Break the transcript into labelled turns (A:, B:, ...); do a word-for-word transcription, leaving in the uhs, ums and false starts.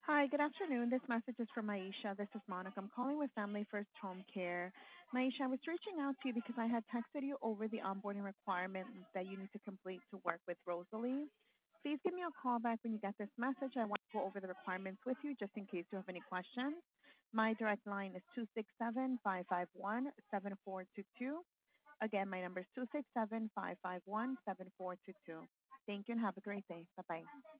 A: Hi, good afternoon. This message is from Maisha. This is Monica. I'm calling with Family First Home Care. Maisha, I was reaching out to you because I had texted you over the onboarding requirements that you need to complete to work with Rosalie. Please give me a call back when you get this message. I want to go over the requirements with you just in case you have any questions. My direct line is two six seven, five five one, seven four two two. Again, my number is two six seven, five five one, seven four two two. Thank you and have a great day. Bye-bye.